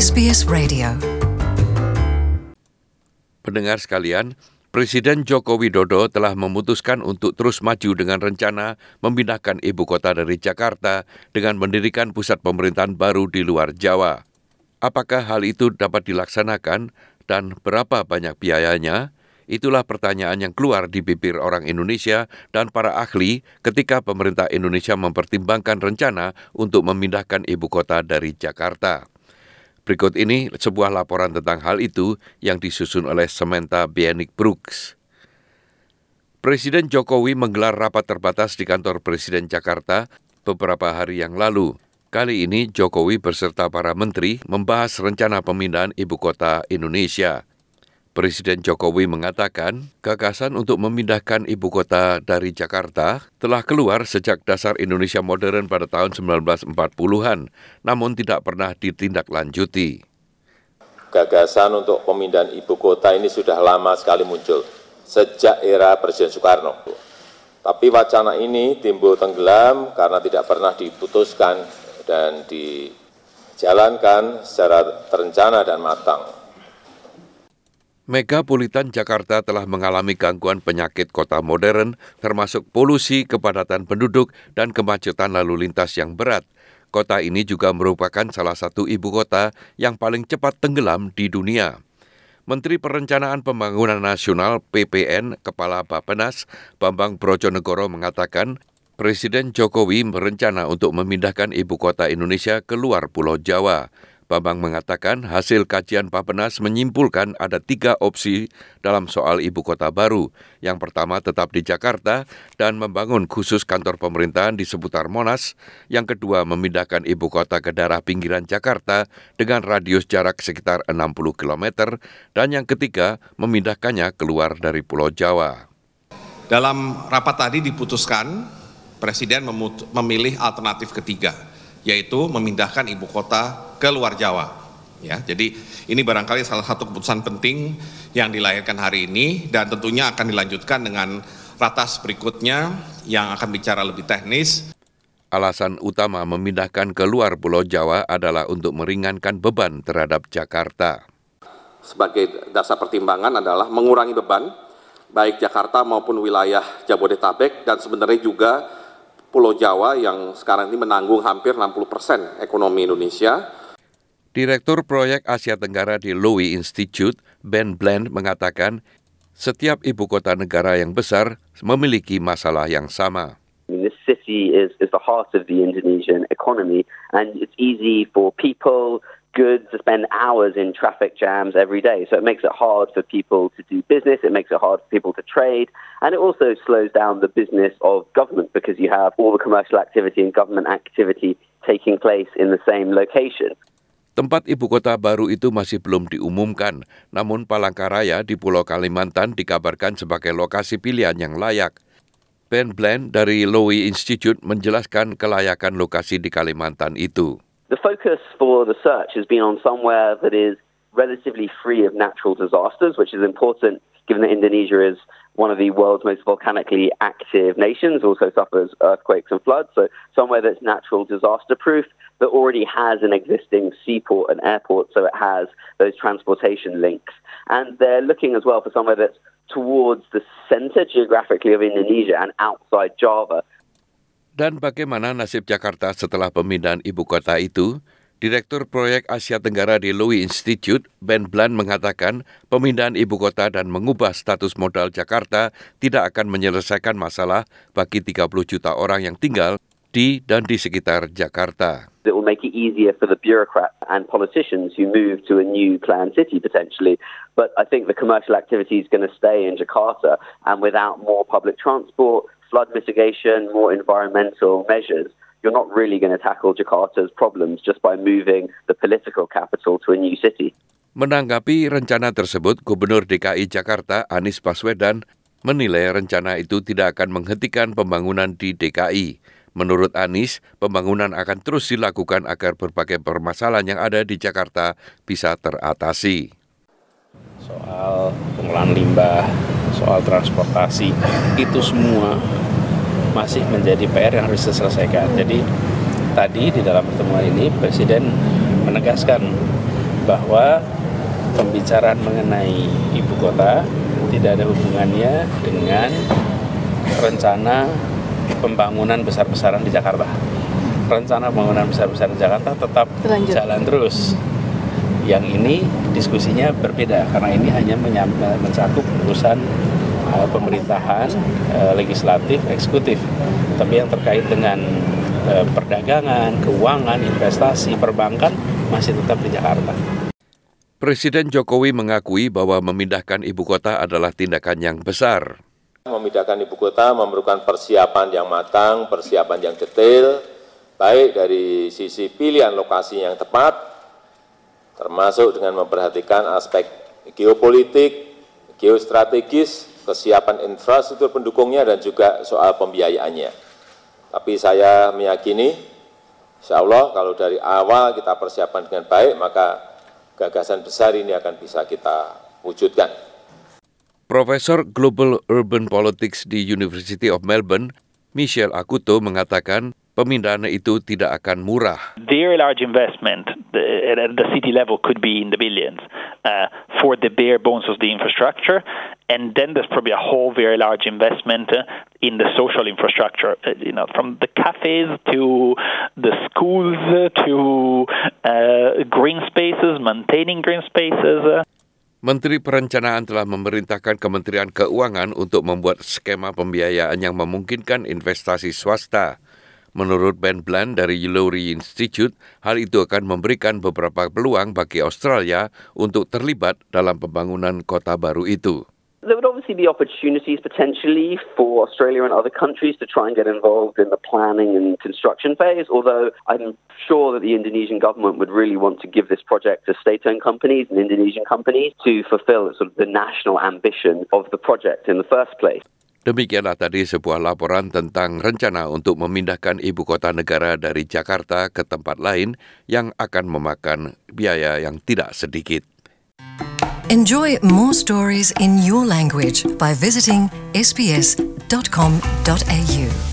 SBS Radio. Pendengar sekalian, Presiden Joko Widodo telah memutuskan untuk terus maju dengan rencana memindahkan ibu kota dari Jakarta dengan mendirikan pusat pemerintahan baru di luar Jawa. Apakah hal itu dapat dilaksanakan dan berapa banyak biayanya? Itulah pertanyaan yang keluar di bibir orang Indonesia dan para ahli ketika pemerintah Indonesia mempertimbangkan rencana untuk memindahkan ibu kota dari Jakarta. Berikut ini sebuah laporan tentang hal itu yang disusun oleh Samantha Bieniek Brooks. Presiden Jokowi menggelar rapat terbatas di kantor Presiden Jakarta beberapa hari yang lalu. Kali ini Jokowi beserta para menteri membahas rencana pemindahan ibu kota Indonesia. Presiden Jokowi mengatakan gagasan untuk memindahkan ibu kota dari Jakarta telah keluar sejak dasar Indonesia modern pada tahun 1940-an, namun tidak pernah ditindaklanjuti. Gagasan untuk pemindahan ibu kota ini sudah lama sekali muncul, sejak era Presiden Soekarno. Tapi wacana ini timbul tenggelam karena tidak pernah diputuskan dan dijalankan secara terencana dan matang. Megapolitan Jakarta telah mengalami gangguan penyakit kota modern, termasuk polusi, kepadatan penduduk, dan kemacetan lalu lintas yang berat. Kota ini juga merupakan salah satu ibu kota yang paling cepat tenggelam di dunia. Menteri Perencanaan Pembangunan Nasional (PPN) Kepala Bappenas Bambang Brojonegoro mengatakan, Presiden Jokowi berencana untuk memindahkan ibu kota Indonesia ke luar Pulau Jawa. Bambang mengatakan hasil kajian Bappenas menyimpulkan ada 3 opsi dalam soal ibu kota baru. Yang pertama tetap di Jakarta dan membangun khusus kantor pemerintahan di seputar Monas. Yang kedua memindahkan ibu kota ke daerah pinggiran Jakarta dengan radius jarak sekitar 60 km. Dan yang ketiga memindahkannya keluar dari Pulau Jawa. Dalam rapat tadi diputuskan Presiden memilih alternatif ketiga, yaitu memindahkan ibu kota ke luar Jawa. Ya, jadi ini barangkali salah satu keputusan penting yang dilahirkan hari ini dan tentunya akan dilanjutkan dengan ratas berikutnya yang akan bicara lebih teknis. Alasan utama memindahkan ke luar Pulau Jawa adalah untuk meringankan beban terhadap Jakarta. Sebagai dasar pertimbangan adalah mengurangi beban baik Jakarta maupun wilayah Jabodetabek dan sebenarnya juga Pulau Jawa yang sekarang ini menanggung hampir 60% ekonomi Indonesia. Direktur Proyek Asia Tenggara di Lowy Institute, Ben Bland, mengatakan setiap ibu kota negara yang besar memiliki masalah yang sama. This city is the heart of the Indonesian economy, and it's easy for people, goods to spend hours in traffic jams every day. So it makes it hard for people to do business, it makes it hard for people to trade, and it also slows down the business of government because you have all the commercial activity and government activity taking place in the same location. Tempat ibu kota baru itu masih belum diumumkan, namun Palangkaraya di Pulau Kalimantan dikabarkan sebagai lokasi pilihan yang layak. Ben Bland dari Lowy Institute menjelaskan kelayakan lokasi di Kalimantan itu. The focus for the search has been on somewhere that is relatively free of natural disasters, which is important given that Indonesia is one of the world's most volcanically active nations, also suffers earthquakes and floods. So somewhere that's natural disaster proof, that already has an existing seaport and airport, so it has those transportation links. And they're looking as well for somewhere that's towards the center geographically of Indonesia and outside Java. Dan bagaimana nasib Jakarta setelah pemindahan ibu kota itu? Direktur Proyek Asia Tenggara di Lowy Institute, Ben Bland, mengatakan pemindahan ibu kota dan mengubah status modal Jakarta tidak akan menyelesaikan masalah bagi 30 juta orang yang tinggal di dan di sekitar Jakarta. It will make it easier for the bureaucrats and politicians who move to a new planned city potentially. But I think the commercial activity is going to stay in Jakarta, and without more public transport, flood mitigation, more environmental measures, you're not really going to tackle Jakarta's problems just by moving the political capital to a new city. Menanggapi rencana tersebut, Gubernur DKI Jakarta Anies Baswedan menilai rencana itu tidak akan menghentikan pembangunan di DKI. Menurut Anies, pembangunan akan terus dilakukan agar berbagai permasalahan yang ada di Jakarta bisa teratasi. Soal pengolahan limbah, soal transportasi, itu semua masih menjadi PR yang harus diselesaikan. Jadi tadi di dalam pertemuan ini Presiden menegaskan bahwa pembicaraan mengenai ibu kota tidak ada hubungannya dengan rencana pembangunan besar-besaran di Jakarta. Rencana pembangunan besar-besaran di Jakarta tetap jalan terus. Yang ini diskusinya berbeda karena ini hanya mencakup urusan pemerintahan, legislatif, eksekutif. Tapi yang terkait dengan perdagangan, keuangan, investasi, perbankan masih tetap di Jakarta. Presiden Jokowi mengakui bahwa memindahkan ibu kota adalah tindakan yang besar. Memindahkan ibu kota memerlukan persiapan yang matang, persiapan yang detail, baik dari sisi pilihan lokasi yang tepat, termasuk dengan memperhatikan aspek geopolitik, geostrategis, kesiapan infrastruktur pendukungnya, dan juga soal pembiayaannya. Tapi saya meyakini, insya Allah kalau dari awal kita persiapkan dengan baik, maka gagasan besar ini akan bisa kita wujudkan. Profesor Global Urban Politics di University of Melbourne, Michelle Acuto, mengatakan pemindahan itu tidak akan murah. Very large investment at the city level could be in the billions for the bare bones of the infrastructure, and then there's probably a whole very large investment in the social infrastructure, from the cafes to the schools to green spaces, maintaining green spaces. Menteri Perencanaan telah memerintahkan Kementerian Keuangan untuk membuat skema pembiayaan yang memungkinkan investasi swasta. Menurut Ben Bland dari Lowry Institute, hal itu akan memberikan beberapa peluang bagi Australia untuk terlibat dalam pembangunan kota baru itu. There would obviously be opportunities potentially for Australia and other countries to try and get involved in the planning and construction phase, although I'm sure that the Indonesian government would really want to give this project to state-owned companies and Indonesian companies to fulfill sort of the national ambition of the project in the first place. Demikianlah tadi sebuah laporan tentang rencana untuk memindahkan ibu kota negara dari Jakarta ke tempat lain yang akan memakan biaya yang tidak sedikit. Enjoy more stories in your language by visiting sbs.com.au.